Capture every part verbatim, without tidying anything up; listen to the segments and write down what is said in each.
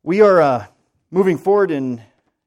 We are uh, moving forward in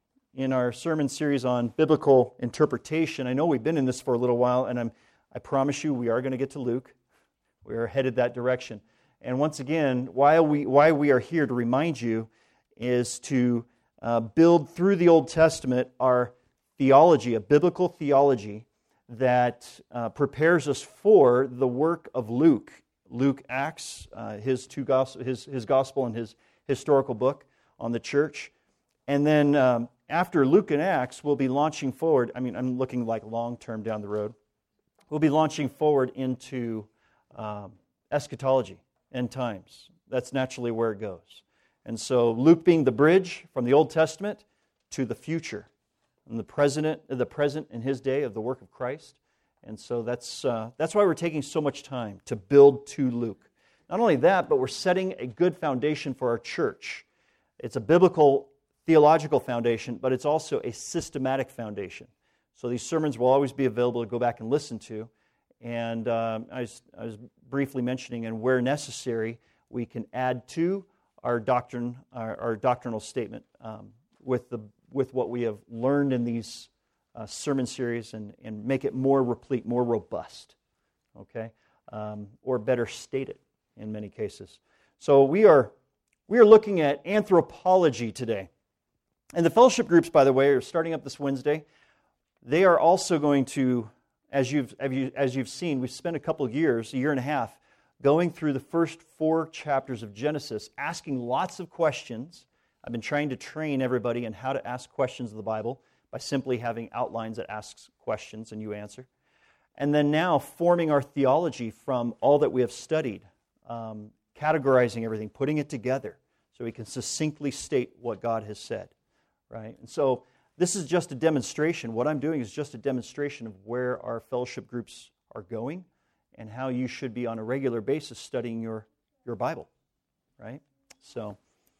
in our sermon series on biblical interpretation. I know we've been in this for a little while, and I'm, I promise you we are going to get to Luke. We are headed that direction. And once again, why we, why we are here to remind you is to uh, build through the Old Testament our theology, a biblical theology that uh, prepares us for the work of Luke. Luke Acts, uh, his two gospel, his, his gospel and his historical book on the church. And then um, after Luke and Acts, we'll be launching forward. I mean, I'm looking like long-term down the road. We'll be launching forward into um, eschatology, end times. That's naturally where it goes. And so Luke being the bridge from the Old Testament to the future, and the present, the present in his day of the work of Christ. And so that's uh, that's why we're taking so much time to build to Luke. Not only that, but we're setting a good foundation for our church. It's a biblical, theological foundation, but it's also a systematic foundation. So these sermons will always be available to go back and listen to. And um, I, was, I was briefly mentioning, and where necessary, we can add to our doctrine, our, our doctrinal statement um, with the with what we have learned in these uh, sermon series, and, and make it more replete, more robust. Okay, um, or better stated in many cases. So we are. We are looking at anthropology today. And the fellowship groups, by the way, are starting up this Wednesday. They are also going to, as you've, as you've seen, we've spent a couple of years, a year and a half, going through the first four chapters of Genesis, asking lots of questions. I've been trying to train everybody in how to ask questions of the Bible by simply having outlines that asks questions and you answer. And then now forming our theology from all that we have studied, um, categorizing everything, putting it together so we can succinctly state what God has said, right? And so this is just a demonstration. What I'm doing is just a demonstration of where our fellowship groups are going and how you should be on a regular basis studying your, your Bible, right? So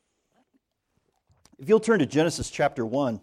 if you'll turn to Genesis chapter one,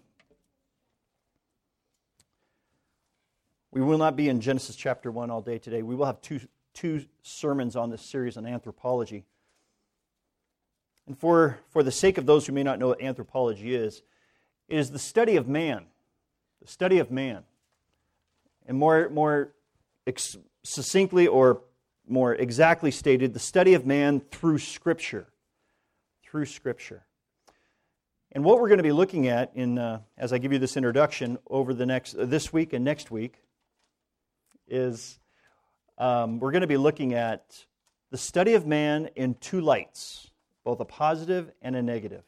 we will not be in Genesis chapter one all day today. We will have two two sermons on this series on anthropology. And for, for the sake of those who may not know what anthropology is, it is the study of man. The study of man. And more, more ex- succinctly or more exactly stated, the study of man through Scripture. Through Scripture. And what we're going to be looking at in uh, as I give you this introduction over the next uh, this week and next week is Um, we're going to be looking at the study of man in two lights, both a positive and a negative.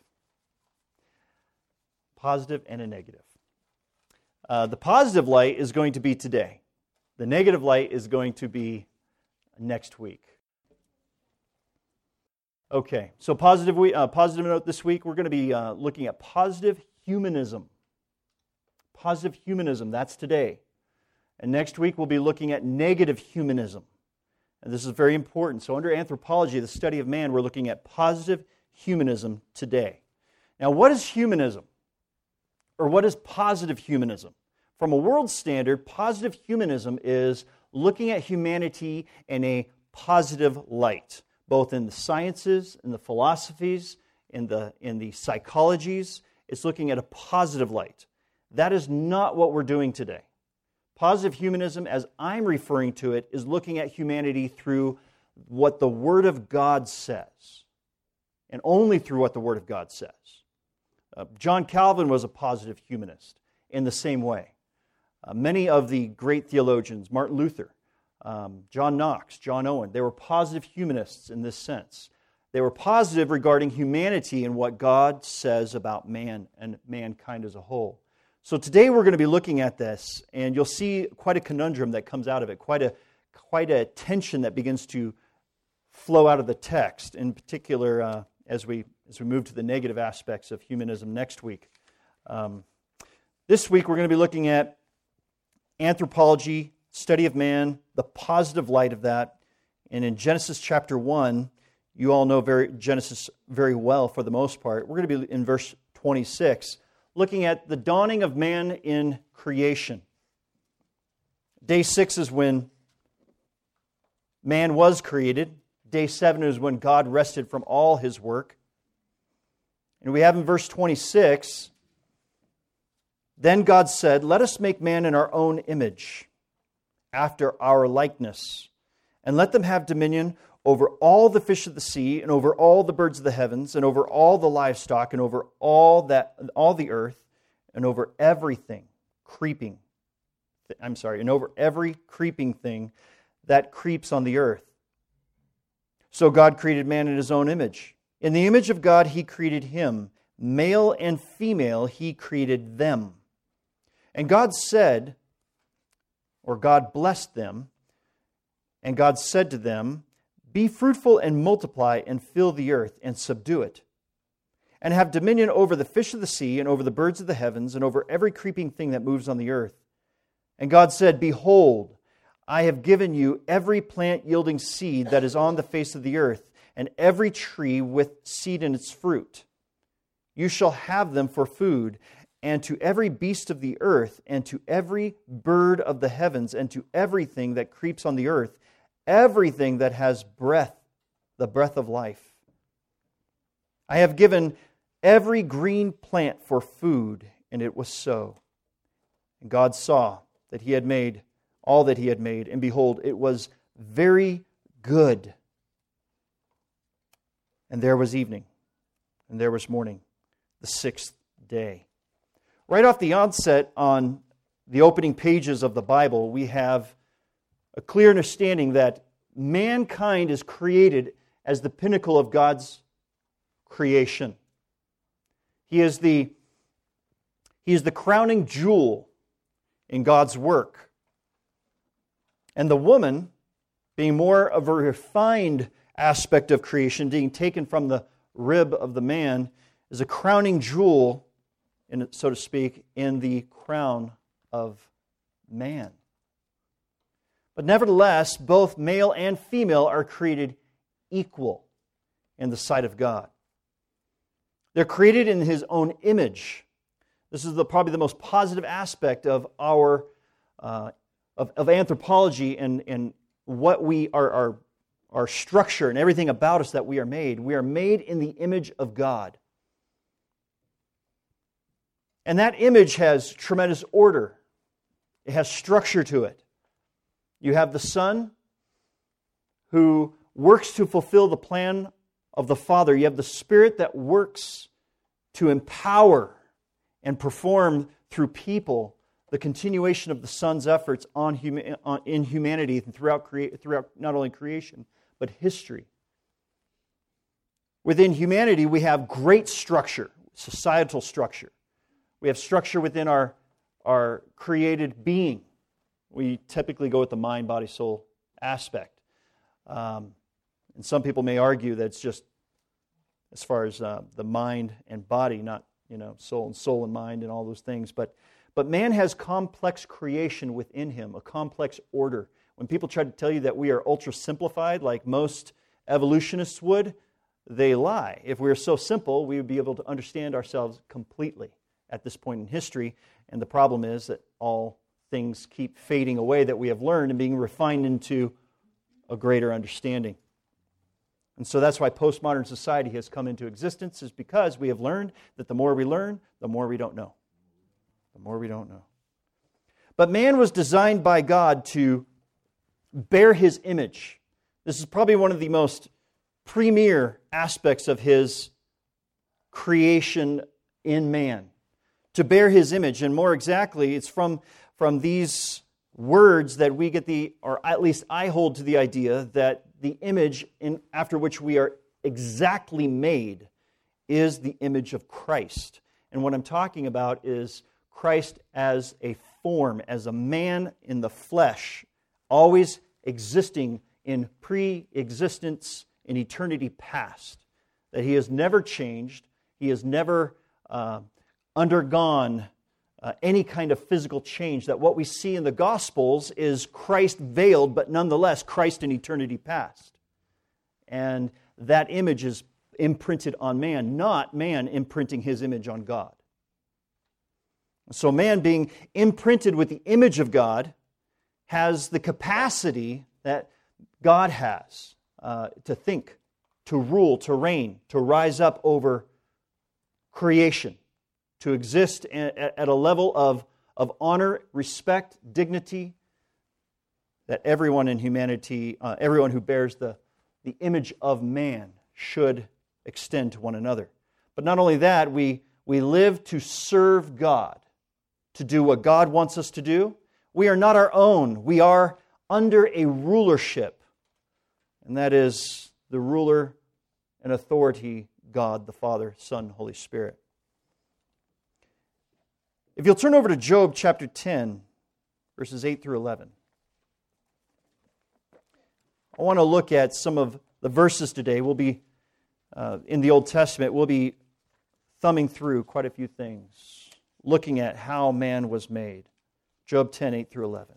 Positive and a negative. Uh, the positive light is going to be today. The negative light is going to be next week. Okay, so positive, we, uh, positive note this week, we're going to be uh, looking at positive humanism. Positive humanism, that's today. And next week we'll be looking at negative humanism. And this is very important. So under anthropology, the study of man, we're looking at positive humanism today. Now what is humanism? Or what is positive humanism? From a world standard, positive humanism is looking at humanity in a positive light, both in the sciences, in the philosophies, in the, in the psychologies. It's looking at a positive light. That is not what we're doing today. Positive humanism, as I'm referring to it, is looking at humanity through what the Word of God says, and only through what the Word of God says. Uh, John Calvin was a positive humanist in the same way. Uh, many of the great theologians, Martin Luther, um, John Knox, John Owen, they were positive humanists in this sense. They were positive regarding humanity and what God says about man and mankind as a whole. So today we're going to be looking at this, and you'll see quite a conundrum that comes out of it, quite a quite a tension that begins to flow out of the text, in particular uh, as we as we move to the negative aspects of humanism next week. Um, this week we're going to be looking at anthropology, study of man, the positive light of that, and in Genesis chapter one, you all know very Genesis very well for the most part. We're going to be in verse twenty-six. Looking at the dawning of man in creation. Day six is when man was created. Day seven is when God rested from all His work. And we have in verse twenty-six, then God said, let us make man in our own image, after our likeness, and let them have dominion over all the fish of the sea, and over all the birds of the heavens, and over all the livestock, and over all that all the earth, and over everything creeping. I'm sorry, and over every creeping thing that creeps on the earth. So God created man in His own image. In the image of God He created him. Male and female He created them. And God said, or God blessed them, and God said to them, be fruitful and multiply and fill the earth and subdue it, and have dominion over the fish of the sea and over the birds of the heavens and over every creeping thing that moves on the earth. And God said, behold, I have given you every plant yielding seed that is on the face of the earth, and every tree with seed in its fruit. You shall have them for food, and to every beast of the earth, and to every bird of the heavens, and to everything that creeps on the earth, everything that has breath, the breath of life. I have given every green plant for food, and it was so. And God saw that He had made all that He had made, and behold, it was very good. And there was evening, and there was morning, the sixth day. Right off the onset, on the opening pages of the Bible, we have a clear understanding that mankind is created as the pinnacle of God's creation. He is the, he is the crowning jewel in God's work. And the woman, being more of a refined aspect of creation, being taken from the rib of the man, is a crowning jewel, in, so to speak, in the crown of man. But nevertheless, both male and female are created equal in the sight of God. They're created in His own image. This is the, probably the most positive aspect of our uh, of, of anthropology and, and what we are, our, our structure and everything about us that we are made. We are made in the image of God. And that image has tremendous order. It has structure to it. You have the Son who works to fulfill the plan of the Father. You have the Spirit that works to empower and perform through people the continuation of the Son's efforts on, huma- on in humanity and throughout, crea- throughout not only creation, but history. Within humanity, we have great structure, societal structure. We have structure within our, our created being. We typically go with the mind, body, soul aspect. Um, and some people may argue that it's just as far as uh, the mind and body, not you know soul and soul and mind and all those things. But but man has complex creation within him, a complex order. When people try to tell you that we are ultra simplified, like most evolutionists would, they lie. If we were so simple, we would be able to understand ourselves completely at this point in history. And the problem is that all things keep fading away that we have learned and being refined into a greater understanding. And so that's why postmodern society has come into existence, is because we have learned that the more we learn, the more we don't know. The more we don't know. But man was designed by God to bear His image. This is probably one of the most premier aspects of His creation in man. To bear His image. And more exactly, it's from, from these words that we get the, or at least I hold to the idea that the image in, after which we are exactly made is the image of Christ. And what I'm talking about is Christ as a form, as a man in the flesh, always existing in pre-existence in eternity past. That He has never changed, He has never uh, undergone uh, any kind of physical change. That what we see in the Gospels is Christ veiled, but nonetheless Christ in eternity past. And that image is imprinted on man, not man imprinting his image on God. So man being imprinted with the image of God has the capacity that God has uh, to think, to rule, to reign, to rise up over creation to exist at a level of, of honor, respect, dignity, that everyone in humanity, uh, everyone who bears the, the image of man should extend to one another. But not only that, we, we live to serve God, to do what God wants us to do. We are not our own. We are under a rulership, and that is the ruler and authority, God, the Father, Son, Holy Spirit. If you'll turn over to Job chapter ten, verses eight through eleven. I want to look at some of the verses today. We'll be, uh, in the Old Testament, we'll be thumbing through quite a few things, looking at how man was made. Job ten, eight through eleven.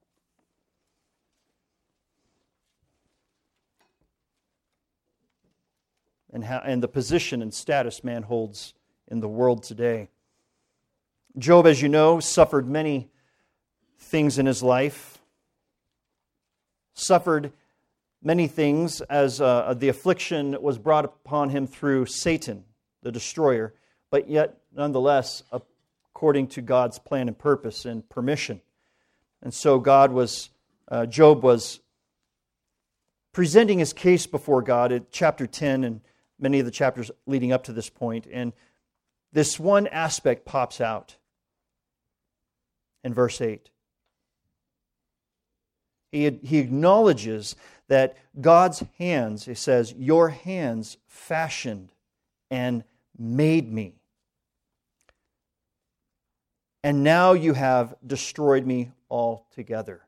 And, how, and the position and status man holds in the world today. Job, as you know, suffered many things in his life. Suffered many things as uh, the affliction was brought upon him through Satan, the destroyer, but yet, nonetheless, according to God's plan and purpose and permission. And so God was, uh, Job was presenting his case before God at chapter ten and many of the chapters leading up to this point, and this one aspect pops out in verse eight. He, he acknowledges that God's hands, he says, your hands fashioned and made me. And now you have destroyed me altogether.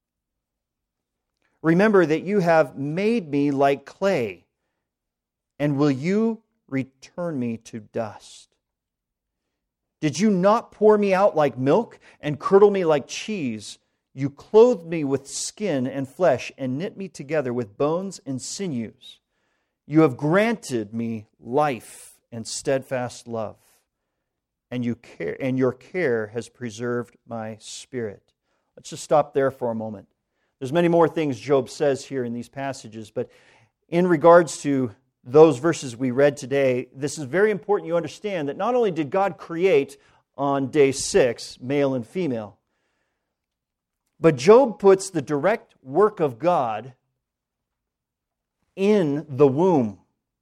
Remember that you have made me like clay, and will you return me to dust? Did you not pour me out like milk and curdle me like cheese? You clothed me with skin and flesh and knit me together with bones and sinews. You have granted me life and steadfast love, and you care, and your care has preserved my spirit. Let's just stop there for a moment. There's many more things Job says here in these passages, but in regards to those verses we read today, this is very important you understand that not only did God create on day six, male and female, but Job puts the direct work of God in the womb.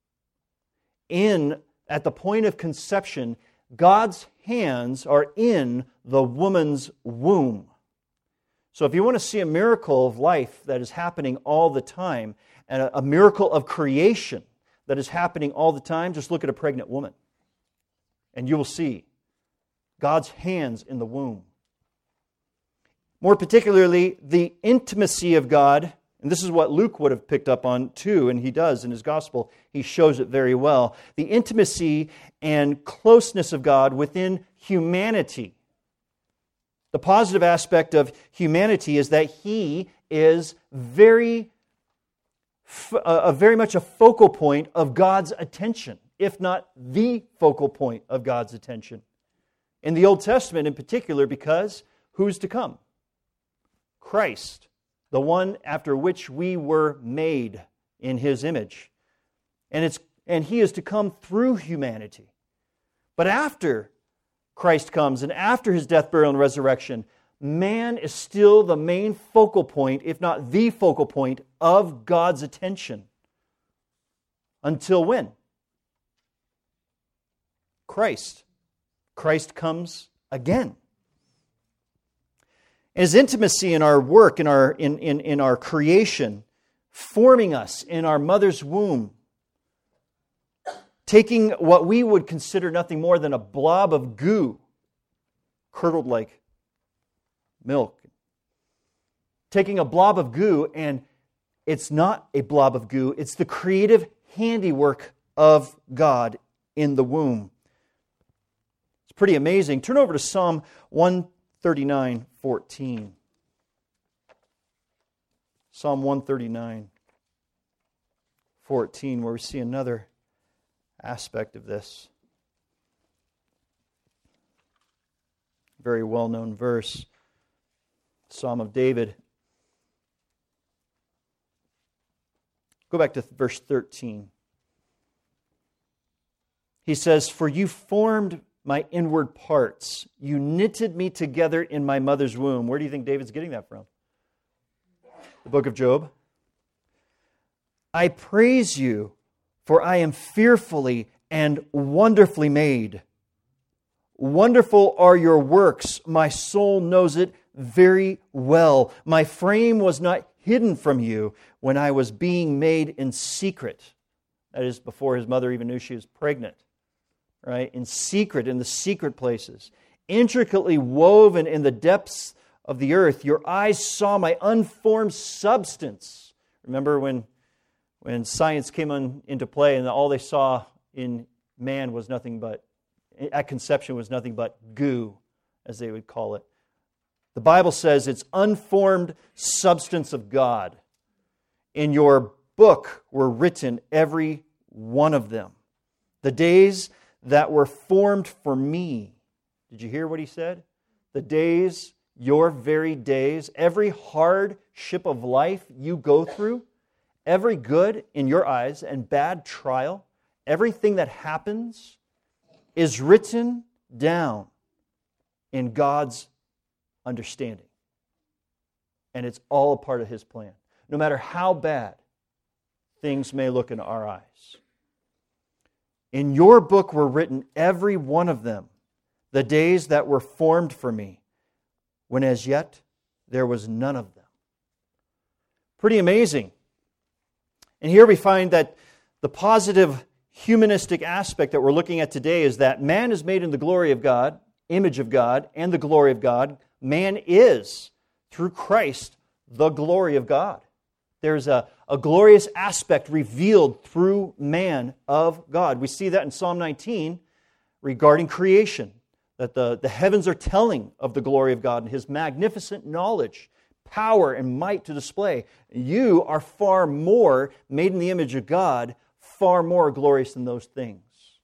In, at the point of conception, God's hands are in the woman's womb. So if you want to see a miracle of life that is happening all the time, and a, a miracle of creation that is happening all the time, just look at a pregnant woman. And you will see God's hands in the womb. More particularly, the intimacy of God, and this is what Luke would have picked up on too, and he does in his gospel. He shows it very well. The intimacy and closeness of God within humanity. The positive aspect of humanity is that He is very, uh, very much a focal point of God's attention, if not the focal point of God's attention. In the Old Testament in particular, because who's to come? Christ, the one after which we were made in His image. And it's and He is to come through humanity. But after Christ comes, and after His death, burial, and resurrection, man is still the main focal point, if not the focal point, of God's attention. Until when? Christ. Christ comes again. His intimacy in our work, in our, in, in, in our creation, forming us in our mother's womb, taking what we would consider nothing more than a blob of goo, curdled like milk. Taking a blob of goo, and it's not a blob of goo, it's the creative handiwork of God in the womb. It's pretty amazing. Turn over to Psalm one thirty-nine, fourteen. Psalm one thirty-nine, fourteen, where we see another aspect of this. Very well-known verse. Psalm of David. Go back to verse thirteen. He says, "For you formed my inward parts. You knitted me together in my mother's womb." Where do you think David's getting that from? The book of Job. "I praise you, for I am fearfully and wonderfully made. Wonderful are your works. My soul knows it very well. My frame was not hidden from you when I was being made in secret." That is, before his mother even knew she was pregnant. Right? In secret, in the secret places. "Intricately woven in the depths of the earth. Your eyes saw my unformed substance." Remember when, when science came on, into play and all they saw in man was nothing but, at conception was nothing but goo, as they would call it. The Bible says it's unformed substance of God. In your book were written, every one of them. The days that were formed for me. Did you hear what he said? The days, your very days, every hardship of life you go through, every good in your eyes and bad trial, everything that happens is written down in God's understanding. And it's all a part of His plan. No matter how bad things may look in our eyes. In your book were written, every one of them, the days that were formed for me, when as yet there was none of them. Pretty amazing. And here we find that the positive humanistic aspect that we're looking at today is that man is made in the glory of God, image of God, and the glory of God. Man is, through Christ, the glory of God. There's a, a glorious aspect revealed through man of God. We see that in Psalm nineteen regarding creation, that the, the heavens are telling of the glory of God and His magnificent knowledge, power, and might to display. You are far more made in the image of God, far more glorious than those things.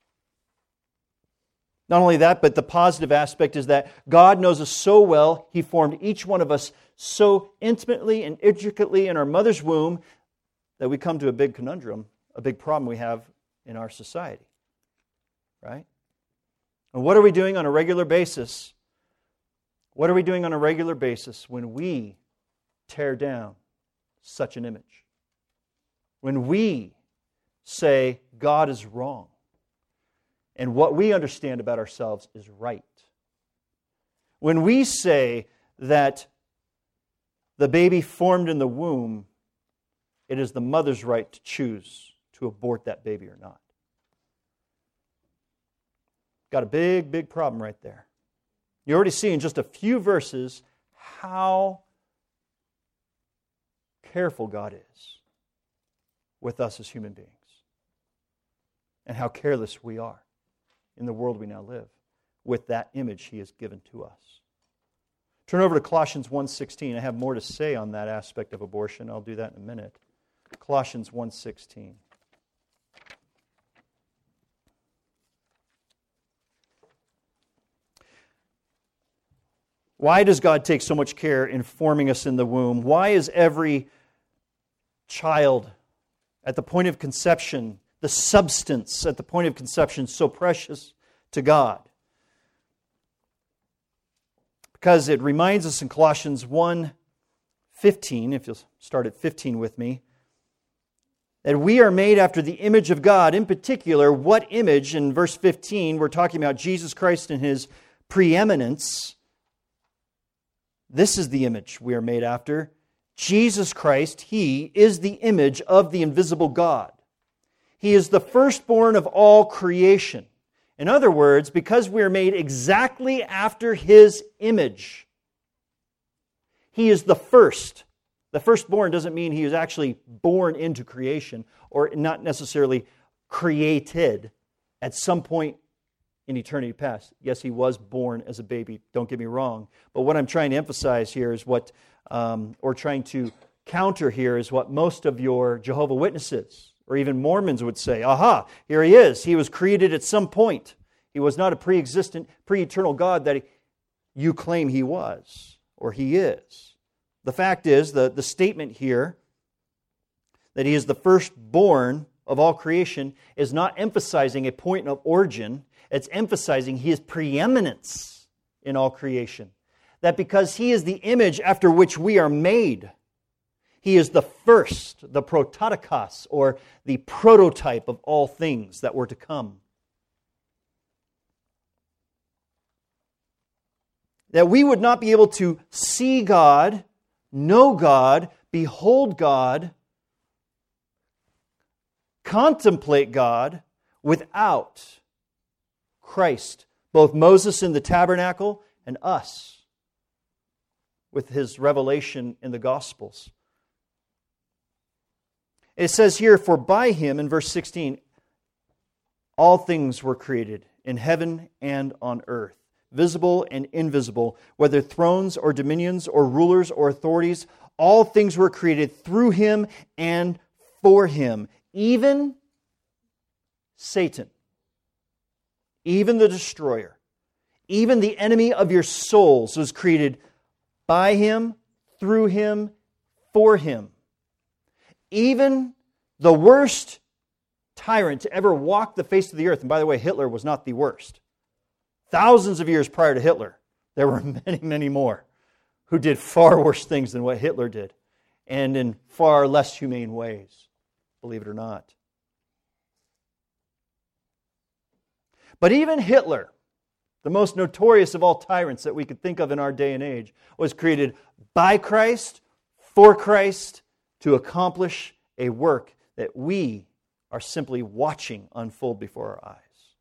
Not only that, but the positive aspect is that God knows us so well, He formed each one of us so intimately and intricately in our mother's womb that we come to a big conundrum, a big problem we have in our society. Right? And what are we doing on a regular basis? What are we doing on a regular basis when we tear down such an image? When we say God is wrong and what we understand about ourselves is right. When we say that the baby formed in the womb, it is the mother's right to choose to abort that baby or not. Got a big, big problem right there. You already see in just a few verses how careful God is with us as human beings and how careless we are in the world we now live with that image He has given to us. Turn over to Colossians one sixteen. I have more to say on that aspect of abortion. I'll do that in a minute. Colossians one sixteen. Why does God take so much care in forming us in the womb? Why is every child at the point of conception, the substance at the point of conception, so precious to God? Because it reminds us in Colossians one fifteen, if you'll start at fifteen with me, that we are made after the image of God. In particular, what image? In verse fifteen, we're talking about Jesus Christ and His preeminence. This is the image we are made after. Jesus Christ, He is the image of the invisible God. He is the firstborn of all creation. In other words, because we are made exactly after His image, He is the first. The firstborn doesn't mean He is actually born into creation or not necessarily created at some point in eternity past. Yes, He was born as a baby, don't get me wrong. But what I'm trying to emphasize here is what, um, or trying to counter here is what most of your Jehovah's Witnesses or even Mormons would say. Aha, here He is. He was created at some point. He was not a pre-existent, pre-eternal God that you claim He was or He is. The fact is, the, the statement here that He is the firstborn of all creation is not emphasizing a point of origin. It's emphasizing His preeminence in all creation. That because He is the image after which we are made, He is the first, the prototokos, or the prototype of all things that were to come. That we would not be able to see God, know God, behold God, contemplate God without Christ, both Moses in the tabernacle and us with His revelation in the Gospels. It says here, for by Him, in verse sixteen, all things were created in heaven and on earth, visible and invisible, whether thrones or dominions or rulers or authorities, all things were created through Him and for Him. Even Satan, even the destroyer, even the enemy of your souls was created by Him, through Him, for Him. Even the worst tyrant to ever walk the face of the earth, and by the way, Hitler was not the worst. Thousands of years prior to Hitler, there were many, many more who did far worse things than what Hitler did, and in far less humane ways, believe it or not. But even Hitler, the most notorious of all tyrants that we could think of in our day and age, was created by Christ, for Christ, to accomplish a work that we are simply watching unfold before our eyes.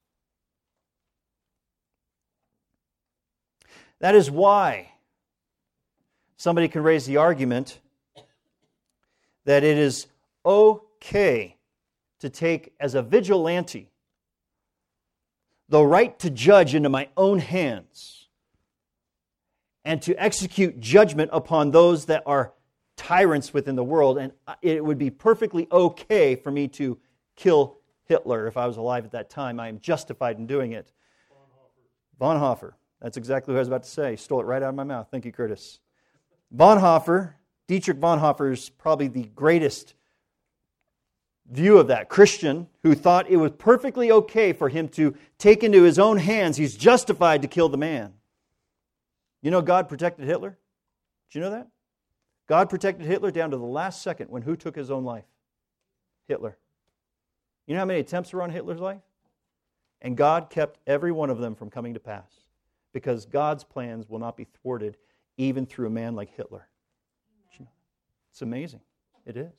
That is why somebody can raise the argument that it is okay to take as a vigilante the right to judge into my own hands and to execute judgment upon those that are tyrants within the world, and it would be perfectly okay for me to kill Hitler if I was alive at that time. I am justified in doing it. Bonhoeffer. Bonhoeffer. That's exactly what I was about to say. Stole it right out of my mouth. Thank you, Curtis. Bonhoeffer, Dietrich Bonhoeffer, is probably the greatest view of that. Christian who thought it was perfectly okay for him to take into his own hands. He's justified to kill the man. You know God protected Hitler? Did you know that? God protected Hitler down to the last second when who took his own life? Hitler. You know how many attempts were on Hitler's life? And God kept every one of them from coming to pass. Because God's plans will not be thwarted even through a man like Hitler. It's amazing. It is.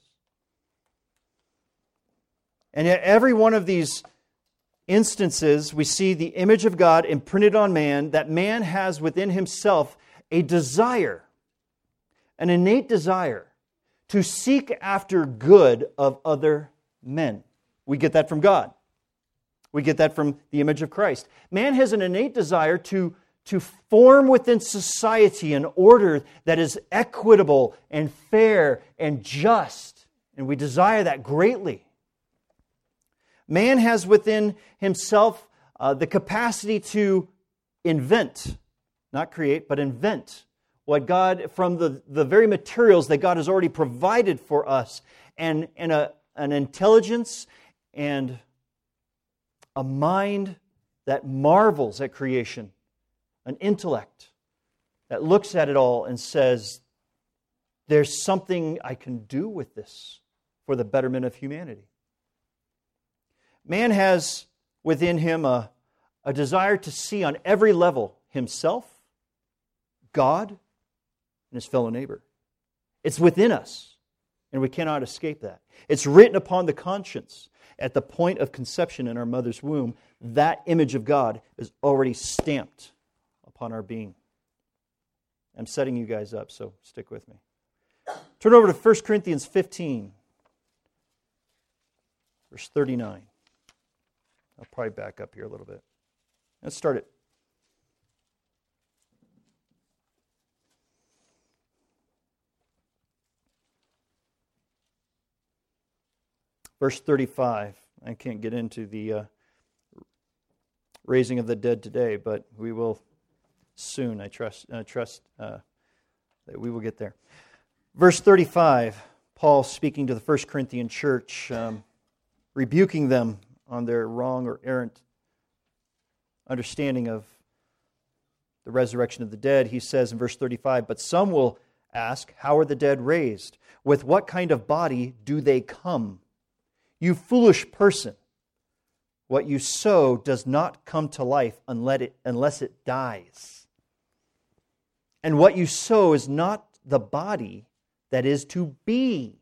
And yet every one of these instances, we see the image of God imprinted on man, that man has within himself a desire, an innate desire to seek after good of other men. We get that from God. We get that from the image of Christ. Man has an innate desire to, to form within society an order that is equitable and fair and just. And we desire that greatly. Man has within himself uh, the capacity to invent, not create, but invent what God, from the, the very materials that God has already provided for us, and, and a, an intelligence and a mind that marvels at creation, an intellect that looks at it all and says, there's something I can do with this for the betterment of humanity. Man has within him a, a desire to see on every level himself, God, and his fellow neighbor. It's within us, and we cannot escape that. It's written upon the conscience at the point of conception in our mother's womb. That image of God is already stamped upon our being. I'm setting you guys up, so stick with me. Turn over to First Corinthians fifteen, verse thirty-nine. I'll probably back up here a little bit. Let's start it. Verse thirty-five. I can't get into the uh, raising of the dead today, but we will soon. I trust, uh, trust uh, that we will get there. Verse thirty-five, Paul speaking to the First Corinthian church. Um, rebuking them on their wrong or errant understanding of the resurrection of the dead. He says in verse thirty-five, "But some will ask, how are the dead raised? With what kind of body do they come? You foolish person, what you sow does not come to life unless it, unless it dies. And what you sow is not the body that is to be,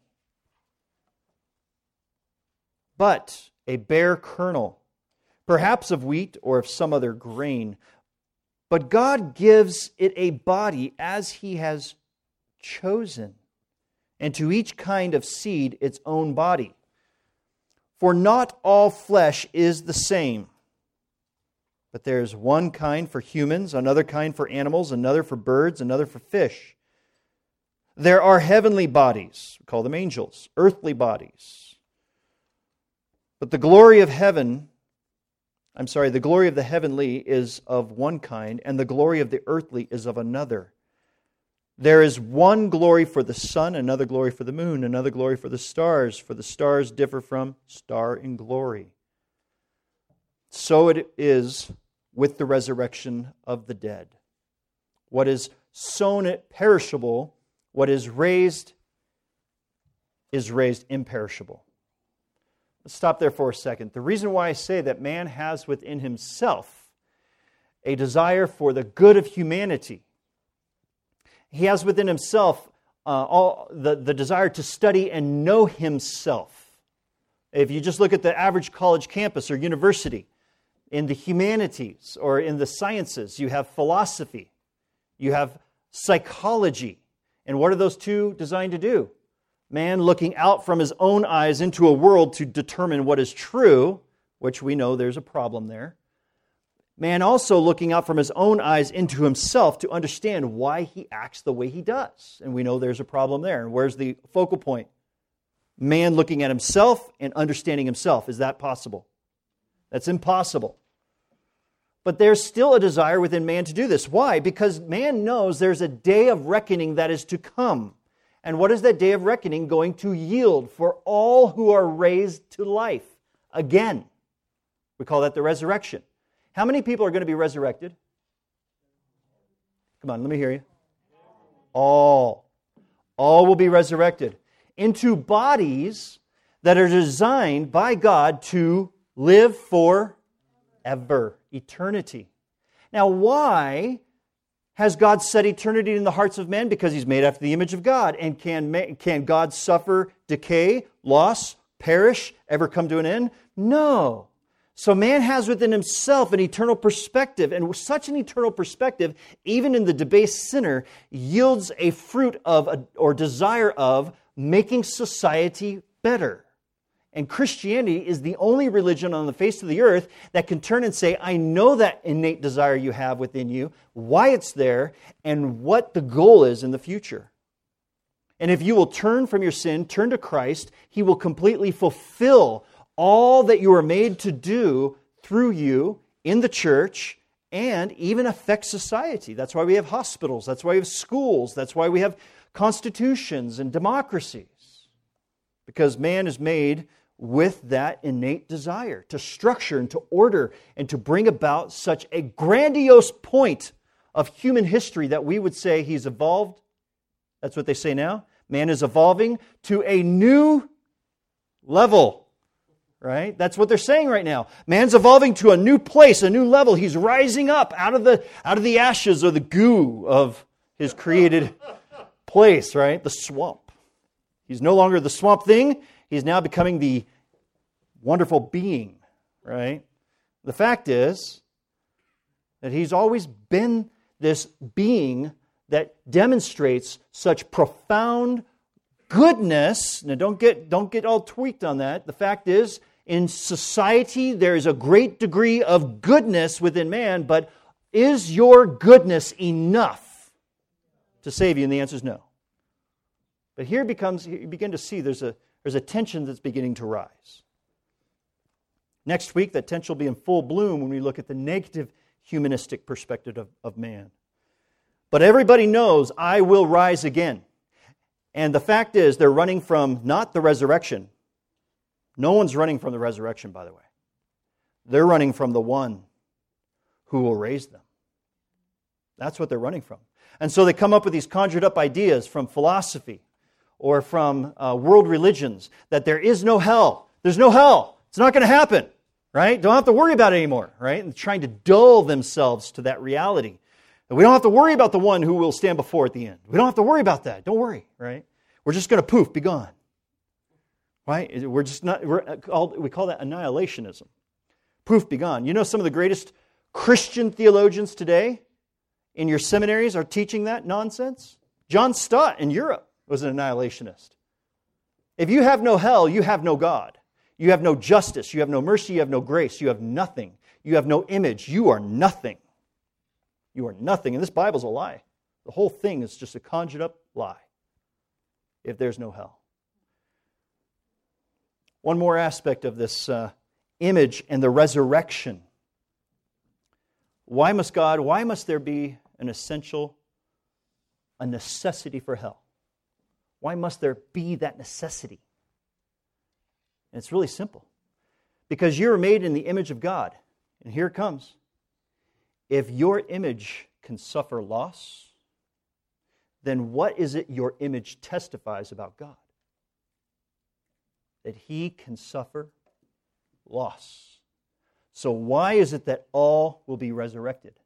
but a bare kernel, perhaps of wheat or of some other grain. But God gives it a body as He has chosen, and to each kind of seed its own body. For not all flesh is the same, but there is one kind for humans, another kind for animals, another for birds, another for fish. There are heavenly bodies, we call them angels, earthly bodies. But the glory of heaven, I'm sorry, the glory of the heavenly is of one kind, and the glory of the earthly is of another. There is one glory for the sun, another glory for the moon, another glory for the stars, for the stars differ from star in glory. So it is with the resurrection of the dead. What is sown perishable, what is raised is raised imperishable. Let's stop there for a second. The reason why I say that man has within himself a desire for the good of humanity, he has within himself uh, all the, the desire to study and know himself. If you just look at the average college campus or university, in the humanities or in the sciences, you have philosophy, you have psychology. And what are those two designed to do? Man looking out from his own eyes into a world to determine what is true, which we know there's a problem there. Man also looking out from his own eyes into himself to understand why he acts the way he does. And we know there's a problem there. And where's the focal point? Man looking at himself and understanding himself. Is that possible? That's impossible. But there's still a desire within man to do this. Why? Because man knows there's a day of reckoning that is to come. And what is that day of reckoning going to yield for all who are raised to life? Again, we call that the resurrection. How many people are going to be resurrected? Come on, let me hear you. All. All will be resurrected into bodies that are designed by God to live forever, eternity. Now, why has God set eternity in the hearts of men? Because He's made after the image of God. And can, can God suffer decay, loss, perish, ever come to an end? No. So man has within himself an eternal perspective, and such an eternal perspective, even in the debased sinner, yields a fruit of, or desire of, making society better. And Christianity is the only religion on the face of the earth that can turn and say, I know that innate desire you have within you, why it's there, and what the goal is in the future. And if you will turn from your sin, turn to Christ, He will completely fulfill all that you are made to do through you in the church and even affect society. That's why we have hospitals. That's why we have schools. That's why we have constitutions and democracies. Because man is made with that innate desire to structure and to order and to bring about such a grandiose point of human history that we would say he's evolved. That's what they say now. Man is evolving to a new level. Right? That's what they're saying right now. Man's evolving to a new place, a new level. He's rising up out of the out of the ashes or the goo of his created place, right? The swamp. He's no longer the swamp thing. He's now becoming the wonderful being, right? The fact is that he's always been this being that demonstrates such profound goodness. Now don't get don't get all tweaked on that. The fact is, in society, there is a great degree of goodness within man, but is your goodness enough to save you? And the answer is no. But here becomes you begin to see there's a there's a tension that's beginning to rise. Next week, that tension will be in full bloom when we look at the negative humanistic perspective of, of man. But everybody knows I will rise again. And the fact is, they're running from not the resurrection, No one's running from the resurrection, by the way. They're running from the one who will raise them. That's what they're running from. And so they come up with these conjured up ideas from philosophy or from uh, world religions that there is no hell. There's no hell. It's not going to happen, right? Don't have to worry about it anymore, right? And trying to dull themselves to that reality. And we don't have to worry about the one who will stand before at the end. We don't have to worry about that. Don't worry, right? We're just going to poof, be gone. Right? We're just not, we're called, we call that annihilationism. Poof, be gone. You know some of the greatest Christian theologians today in your seminaries are teaching that nonsense? John Stott in Europe was an annihilationist. If you have no hell, you have no God. You have no justice. You have no mercy. You have no grace. You have nothing. You have no image. You are nothing. You are nothing. And this Bible's a lie. The whole thing is just a conjured up lie if there's no hell. One more aspect of this uh, image and the resurrection. Why must God, why must there be an essential, a necessity for hell? Why must there be that necessity? And it's really simple. Because you're made in the image of God. And here it comes. If your image can suffer loss, then what is it your image testifies about God? That He can suffer loss. So why is it that all will be resurrected?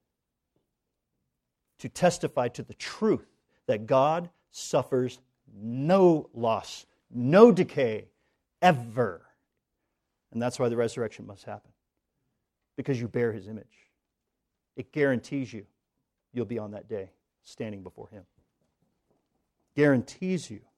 To testify to the truth that God suffers no loss, no decay, ever. And that's why the resurrection must happen. Because you bear His image. It guarantees you you'll be on that day standing before Him. Guarantees you.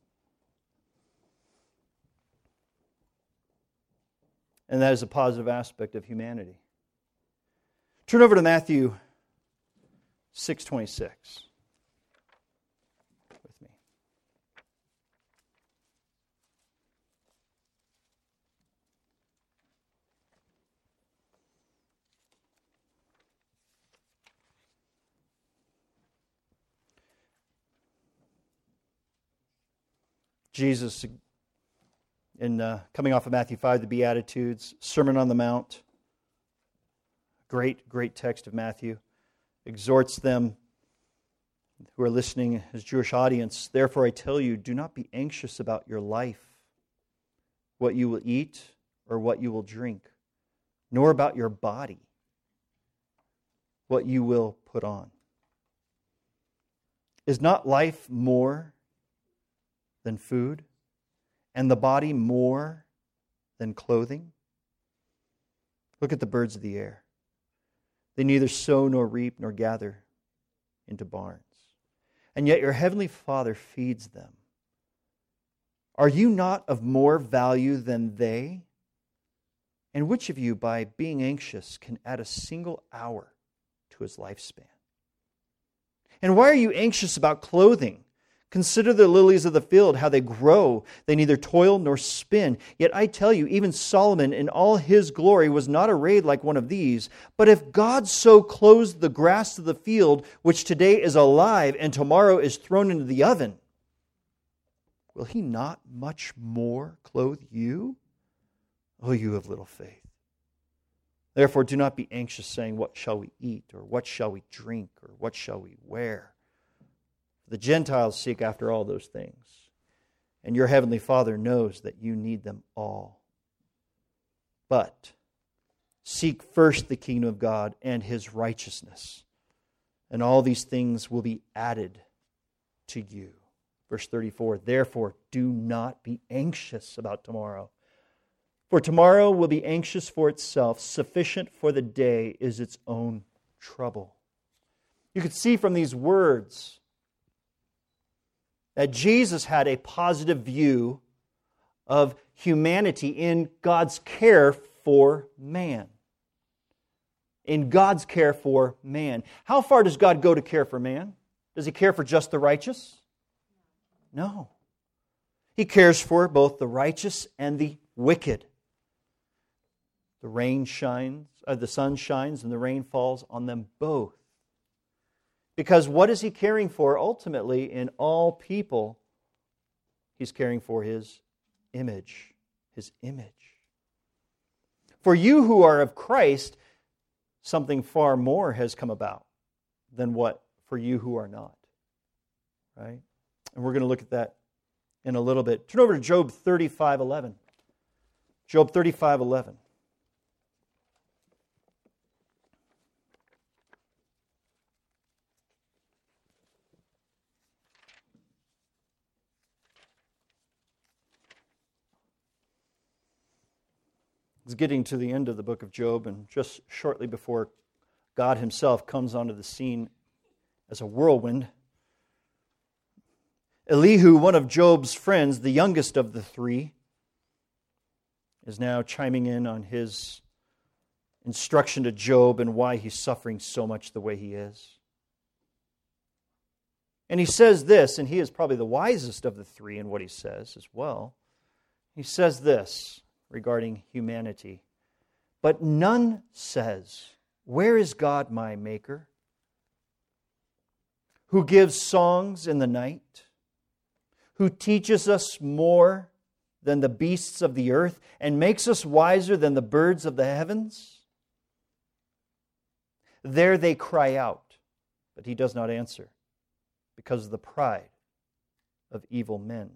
And that is a positive aspect of humanity. Turn over to Matthew six twenty-six with me. Jesus, in uh, coming off of Matthew five, the Beatitudes, Sermon on the Mount, great, great text of Matthew, exhorts them who are listening, his Jewish audience, therefore I tell you, do not be anxious about your life, what you will eat or what you will drink, nor about your body, what you will put on. Is not life more than food, and the body more than clothing? Look at the birds of the air. They neither sow nor reap nor gather into barns, and yet your heavenly Father feeds them. Are you not of more value than they? And which of you, by being anxious, can add a single hour to his lifespan? And why are you anxious about clothing? Consider the lilies of the field, how they grow. They neither toil nor spin. Yet I tell you, even Solomon in all his glory was not arrayed like one of these. But if God so clothes the grass of the field, which today is alive and tomorrow is thrown into the oven, will He not much more clothe you? Oh, you of little faith. Therefore, do not be anxious, saying, what shall we eat, or what shall we drink, or what shall we wear? The Gentiles seek after all those things, and your heavenly Father knows that you need them all. But seek first the kingdom of God and His righteousness, and all these things will be added to you. Verse thirty-four, therefore do not be anxious about tomorrow, for tomorrow will be anxious for itself. Sufficient for the day is its own trouble. You can see from these words that Jesus had a positive view of humanity in God's care for man. In God's care for man. How far does God go to care for man? Does He care for just the righteous? No. He cares for both the righteous and the wicked. The rain shines, uh, the sun shines and the rain falls on them both. Because what is He caring for ultimately in all people? He's caring for His image. His image. For you who are of Christ, something far more has come about than what for you who are not. Right? And we're going to look at that in a little bit. Turn over to Job thirty-five eleven. Job thirty-five eleven. It's getting to the end of the book of Job, and just shortly before God himself comes onto the scene as a whirlwind, Elihu, one of Job's friends, the youngest of the three, is now chiming in on his instruction to Job and why he's suffering so much the way he is. And he says this, and he is probably the wisest of the three in what he says as well. He says this regarding humanity. But none says, where is God my maker? Who gives songs in the night? Who teaches us more than the beasts of the earth and makes us wiser than the birds of the heavens? There they cry out, but he does not answer because of the pride of evil men.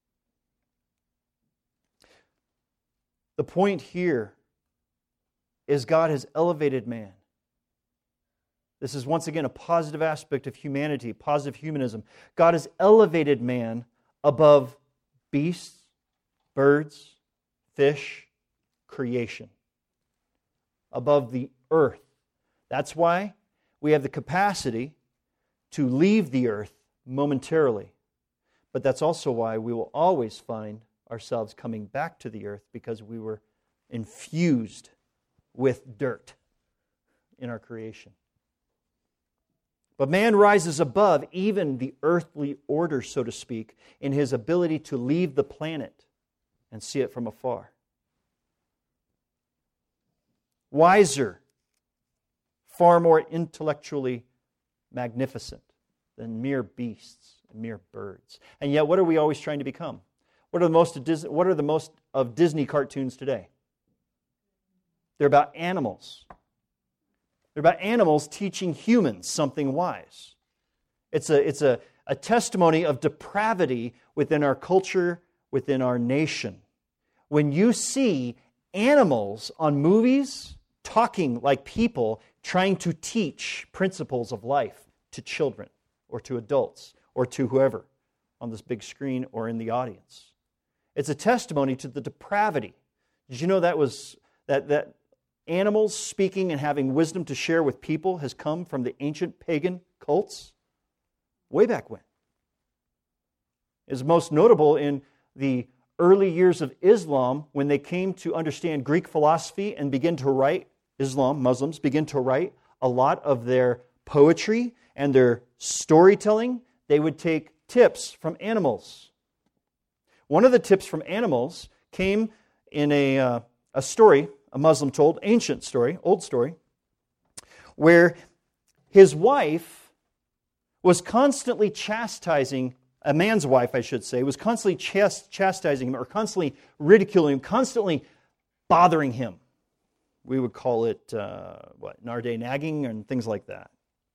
The point here is God has elevated man. This is once again a positive aspect of humanity, positive humanism. God has elevated man above beasts, birds, fish, creation, above the earth. That's why we have the capacity to leave the earth momentarily. But that's also why we will always find ourselves coming back to the earth, because we were infused with dirt in our creation. But man rises above even the earthly order, so to speak, in his ability to leave the planet and see it from afar. Wiser, far more intellectually magnificent than mere beasts and mere birds. And yet, what are we always trying to become? What are the most of Disney, what are the most of Disney cartoons today? They're about animals. They're about animals teaching humans something wise. It's a, it's a, a testimony of depravity within our culture, within our nation. When you see animals on movies talking like people, trying to teach principles of life to children or to adults or to whoever on this big screen or in the audience. It's a testimony to the depravity. Did you know that was that that animals speaking and having wisdom to share with people has come from the ancient pagan cults? Way back when. It's most notable in the early years of Islam, when they came to understand Greek philosophy and begin to write, Islam, Muslims, begin to write a lot of their poetry and their storytelling. They would take tips from animals. One of the tips from animals came in a, uh, a story, a Muslim told, ancient story, old story, where his wife was constantly chastising, a man's wife, I should say, was constantly chast- chastising him or constantly ridiculing him, constantly bothering him. We would call it, uh, what, narde nagging and things like that.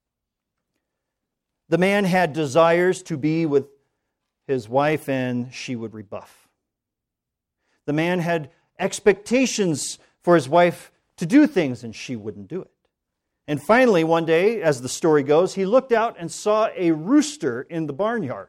The man had desires to be with his wife, and she would rebuff. The man had expectations for his wife to do things, and she wouldn't do it. And finally, one day, as the story goes, he looked out and saw a rooster in the barnyard.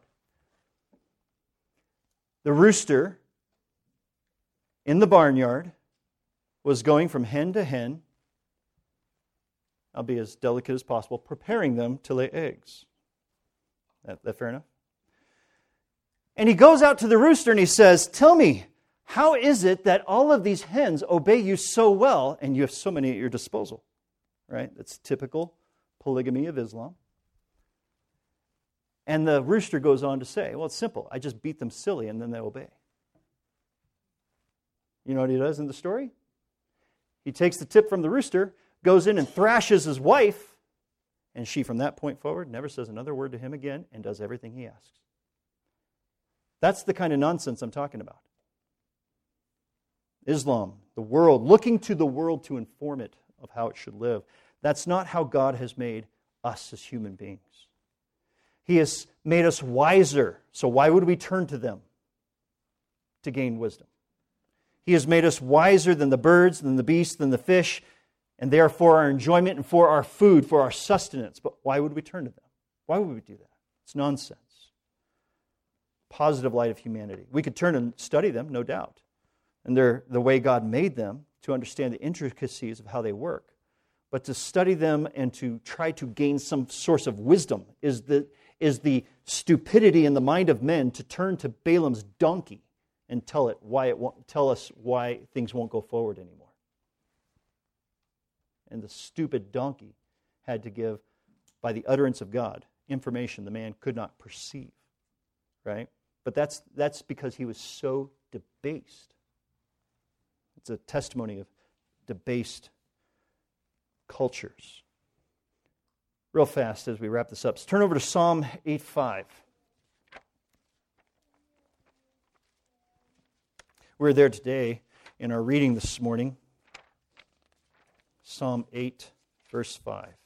The rooster in the barnyard was going from hen to hen, I'll be as delicate as possible, preparing them to lay eggs. That, that fair enough? And he goes out to the rooster and he says, tell me, how is it that all of these hens obey you so well and you have so many at your disposal? Right? That's typical polygamy of Islam. And the rooster goes on to say, well, it's simple. I just beat them silly and then they obey. You know what he does in the story? He takes the tip from the rooster, goes in and thrashes his wife, and she from that point forward never says another word to him again and does everything he asks. That's the kind of nonsense I'm talking about. Islam, the world, looking to the world to inform it of how it should live. That's not how God has made us as human beings. He has made us wiser, so why would we turn to them to gain wisdom? He has made us wiser than the birds, than the beasts, than the fish, and they are for our enjoyment and for our food, for our sustenance. But why would we turn to them? Why would we do that? It's nonsense. Positive light of humanity. We could turn and study them, no doubt. And they're the way God made them to understand the intricacies of how they work. But to study them and to try to gain some source of wisdom is the, is the stupidity in the mind of men to turn to Balaam's donkey and tell it why it won't, tell us why things won't go forward anymore. And the stupid donkey had to give, by the utterance of God, information the man could not perceive. Right? But that's that's because he was so debased. It's a testimony of debased cultures. Real fast as we wrap this up. Let's turn over to Psalm eight five. We're there today in our reading this morning. Psalm eight, verse five.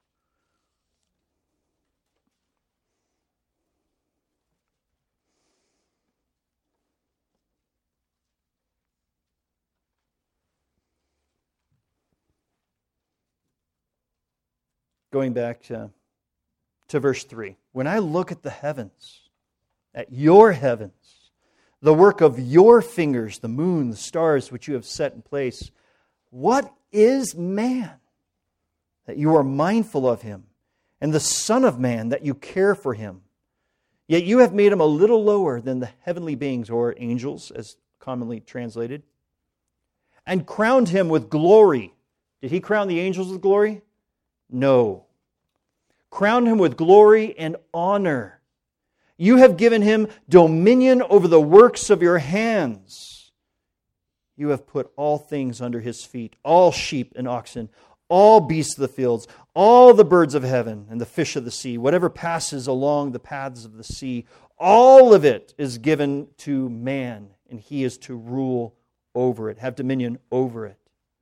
Going back to, to verse three. When I look at the heavens, at your heavens, the work of your fingers, the moon, the stars which you have set in place, what is man that you are mindful of him, and the Son of Man that you care for him? Yet you have made him a little lower than the heavenly beings, or angels, as commonly translated, and crowned him with glory. Did he crown the angels with glory? No. Crowned him with glory and honor. You have given him dominion over the works of your hands. You have put all things under his feet, all sheep and oxen, all beasts of the fields, all the birds of heaven and the fish of the sea, whatever passes along the paths of the sea, all of it is given to man, and he is to rule over it, have dominion over it.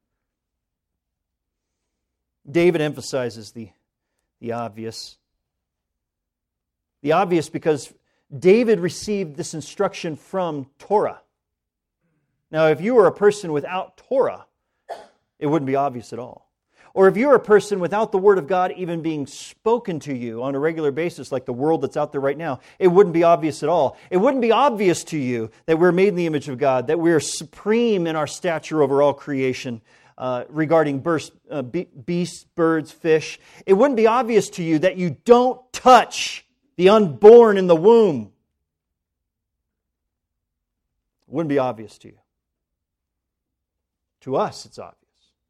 David emphasizes the, the obvious. The obvious because David received this instruction from Torah. Now, if you were a person without Torah, it wouldn't be obvious at all. Or if you're a person without the Word of God even being spoken to you on a regular basis, like the world that's out there right now, it wouldn't be obvious at all. It wouldn't be obvious to you that we're made in the image of God, that we're supreme in our stature over all creation, uh, regarding burst, uh, be- beasts, birds, fish. It wouldn't be obvious to you that you don't touch the unborn in the womb. It wouldn't be obvious to you. To us, it's obvious.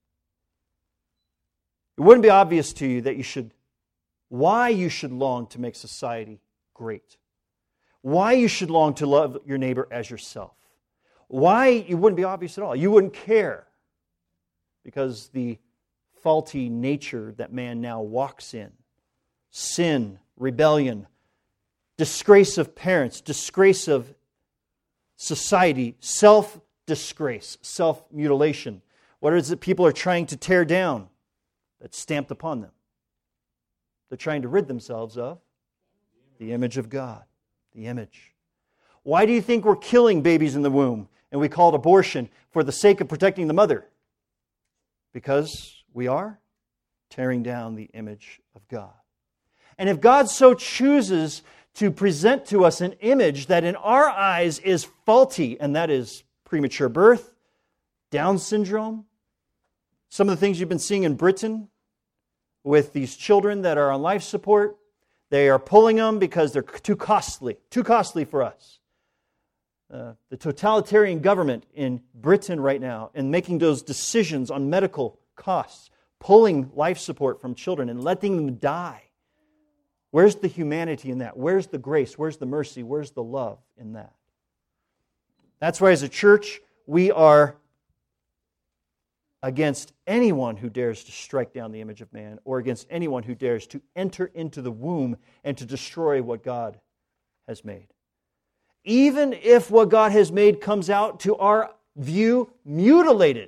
It wouldn't be obvious to you that you should, why you should long to make society great. Why you should long to love your neighbor as yourself. Why it wouldn't be obvious at all. You wouldn't care. Because the faulty nature that man now walks in, sin, rebellion, disgrace of parents, disgrace of society, self-disgrace, self-mutilation. What is it people are trying to tear down? That's stamped upon them. They're trying to rid themselves of the image of God. The image. Why do you think we're killing babies in the womb and we call it abortion for the sake of protecting the mother? Because we are tearing down the image of God. And if God so chooses to present to us an image that in our eyes is faulty, and that is premature birth, Down syndrome, some of the things you've been seeing in Britain with these children that are on life support, they are pulling them because they're too costly, too costly for us. Uh, the totalitarian government in Britain right now and making those decisions on medical costs, pulling life support from children and letting them die. Where's the humanity in that? Where's the grace? Where's the mercy? Where's the love in that? That's why as a church, we are against anyone who dares to strike down the image of man or against anyone who dares to enter into the womb and to destroy what God has made. Even if what God has made comes out to our view mutilated.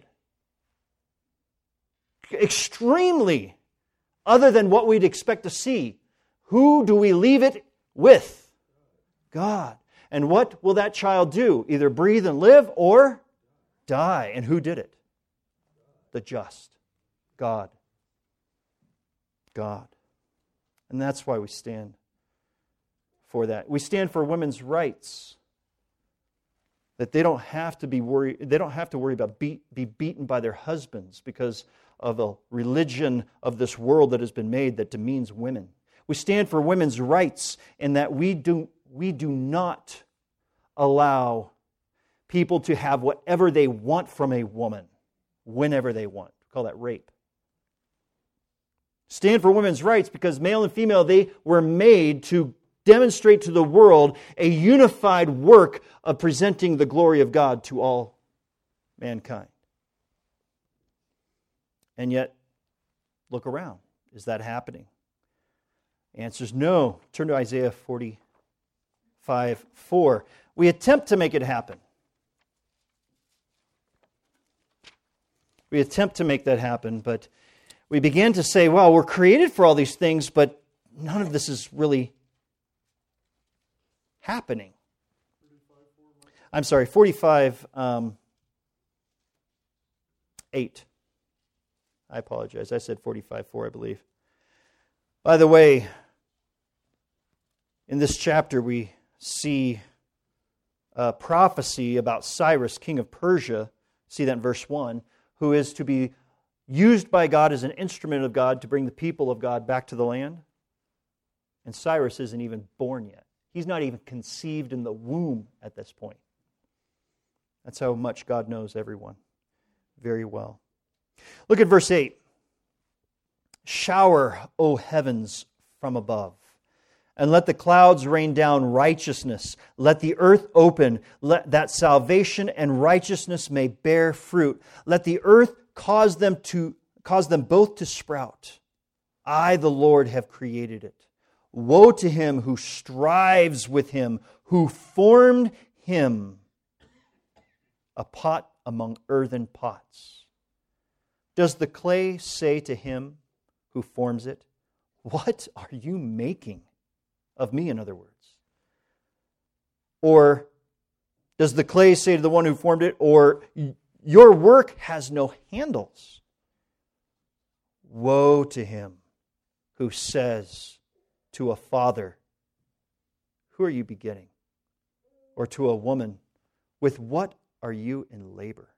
Extremely, other than what we'd expect to see. Who do we leave it with? God. And what will that child do? Either breathe and live or die. And who did it? The just. God. God. And that's why we stand for that. We stand for women's rights. That they don't have to be worried, they don't have to worry about beat, be beaten by their husbands because of a religion of this world that has been made that demeans women. We stand for women's rights in that we do, we do not allow people to have whatever they want from a woman, whenever they want. We call that rape. Stand for women's rights because male and female, they were made to demonstrate to the world a unified work of presenting the glory of God to all mankind. And yet, look around. Is that happening? The answer is no. Turn to Isaiah forty-five four. We attempt to make it happen. We attempt to make that happen, but we begin to say, well, we're created for all these things, but none of this is really happening. I'm sorry, forty-five um, eight. I apologize. I said forty-five four, I believe. By the way, in this chapter we see a prophecy about Cyrus, king of Persia. See that in verse one, who is to be used by God as an instrument of God to bring the people of God back to the land. And Cyrus isn't even born yet. He's not even conceived in the womb at this point. That's how much God knows everyone very well. Look at verse eight. Shower, O heavens, from above, and let the clouds rain down righteousness. Let the earth open, let that salvation and righteousness may bear fruit. Let the earth cause them to cause them both to sprout. I, the Lord, have created it. Woe to him who strives with him, who formed him, a pot among earthen pots. Does the clay say to him who forms it, what are you making of me, in other words? Or does the clay say to the one who formed it, or your work has no handles? Woe to him who says to a father, who are you begetting? Or to a woman, with what are you in labor?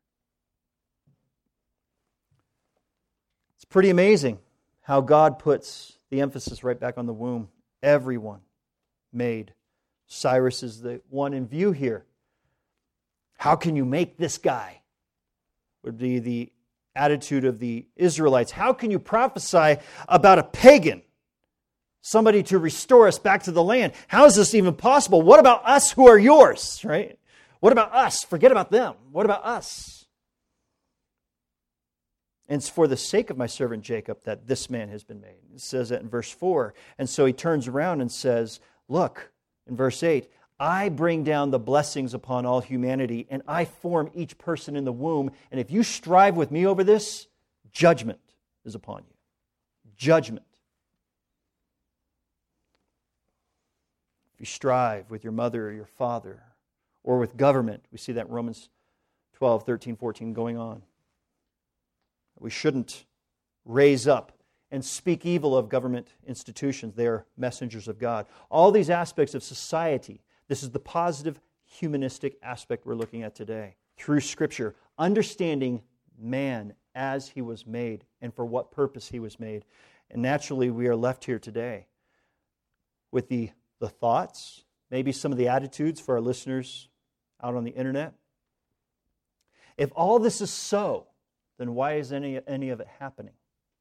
It's pretty amazing how God puts the emphasis right back on the womb. Everyone made. Cyrus is the one in view here. How can you make this guy? Would be the attitude of the Israelites. How can you prophesy about a pagan? Somebody to restore us back to the land. How is this even possible? What about us who are yours, right? What about us? Forget about them. What about us? And it's for the sake of my servant Jacob that this man has been made. It says that in verse four. And so he turns around and says, look, in verse eight, I bring down the blessings upon all humanity, and I form each person in the womb. And if you strive with me over this, judgment is upon you. Judgment. If you strive with your mother or your father, or with government, we see that in Romans twelve, thirteen, fourteen going on. We shouldn't raise up and speak evil of government institutions. They are messengers of God. All these aspects of society, this is the positive humanistic aspect we're looking at today. Through Scripture, understanding man as he was made and for what purpose he was made. And naturally, we are left here today with the, the thoughts, maybe some of the attitudes for our listeners out on the internet. If all this is so, then why is any, any of it happening?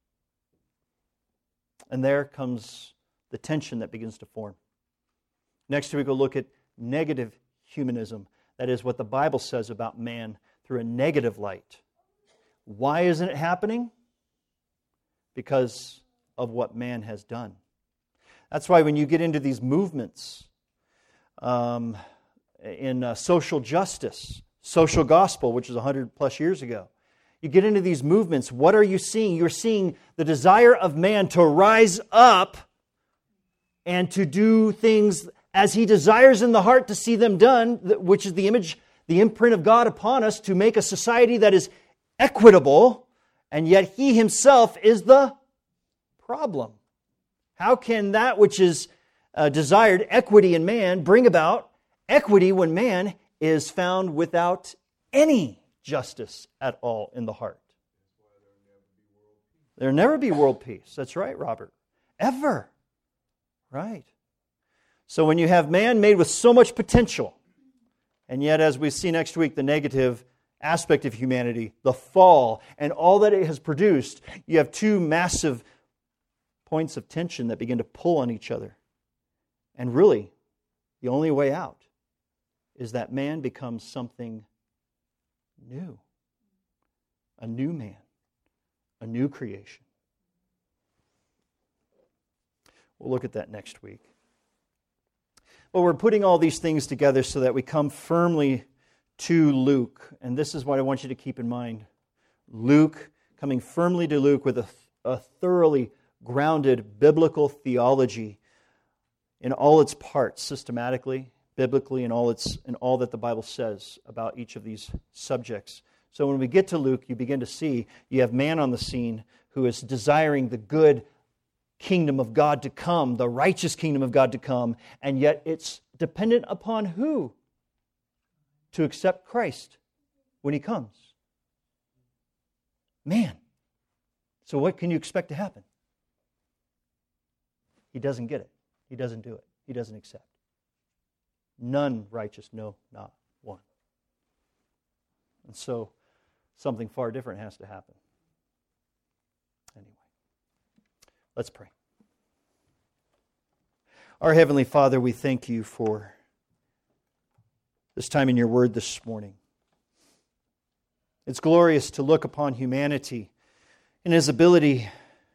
And there comes the tension that begins to form. Next week we'll look at negative humanism. That is what the Bible says about man through a negative light. Why isn't it happening? Because of what man has done. That's why when you get into these movements um, in uh, social justice, social gospel, which was one hundred plus years ago. You get into these movements, what are you seeing? You're seeing the desire of man to rise up and to do things as he desires in the heart to see them done, which is the image, the imprint of God upon us, to make a society that is equitable, and yet he himself is the problem. How can that which is uh, desired, equity in man, bring about equity when man is found without any justice at all in the heart? There'll never be world peace. That's right, Robert. Ever. Right. So when you have man made with so much potential, and yet, as we see next week, the negative aspect of humanity, the fall, and all that it has produced, you have two massive points of tension that begin to pull on each other. And really, the only way out is that man becomes something new. A new man. A new creation. We'll look at that next week. But we're putting all these things together so that we come firmly to Luke. And this is what I want you to keep in mind. Luke, coming firmly to Luke with a, a thoroughly grounded biblical theology in all its parts, systematically, biblically, and all its in all that the Bible says about each of these subjects. So when we get to Luke, you begin to see you have man on the scene who is desiring the good kingdom of God to come, the righteous kingdom of God to come, and yet it's dependent upon who to accept Christ when He comes? Man. So what can you expect to happen? He doesn't get it. He doesn't do it. He doesn't accept. None righteous, no, not one. And so something far different has to happen. Anyway, let's pray. Our Heavenly Father, we thank You for this time in Your Word this morning. It's glorious to look upon humanity and His ability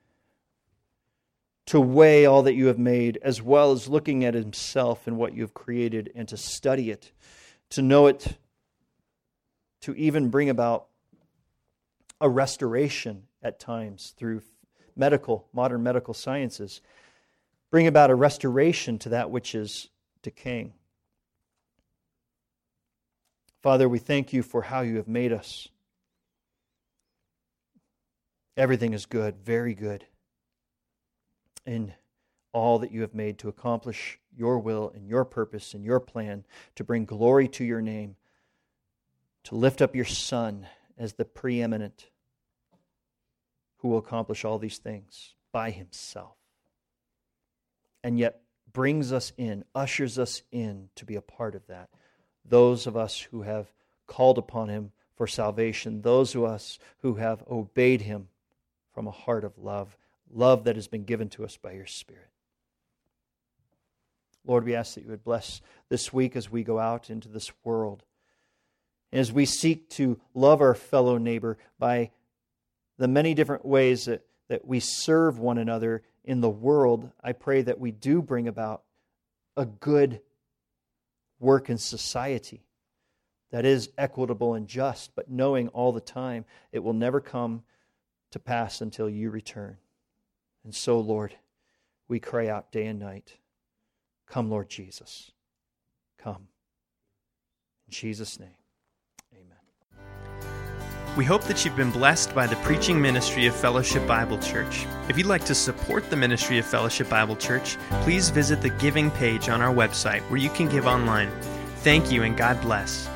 to weigh all that You have made, as well as looking at Himself and what You have created, and to study it, to know it, to even bring about a restoration at times through medical, modern medical sciences, bring about a restoration to that which is decaying. Father, we thank You for how You have made us. Everything is good, very good, in all that You have made to accomplish Your will and Your purpose and Your plan, to bring glory to Your name, to lift up Your Son as the preeminent who will accomplish all these things by Himself. And yet brings us in, ushers us in to be a part of that. Those of us who have called upon Him for salvation, those of us who have obeyed Him from a heart of love, love that has been given to us by Your Spirit. Lord, we ask that You would bless this week as we go out into this world, and as we seek to love our fellow neighbor by the many different ways that, that we serve one another in the world. I pray that we do bring about a good work in society that is equitable and just, but knowing all the time it will never come to pass until You return. And so, Lord, we cry out day and night, come, Lord Jesus, come. In Jesus' name, amen. We hope that you've been blessed by the preaching ministry of Fellowship Bible Church. If you'd like to support the ministry of Fellowship Bible Church, please visit the giving page on our website where you can give online. Thank you and God bless.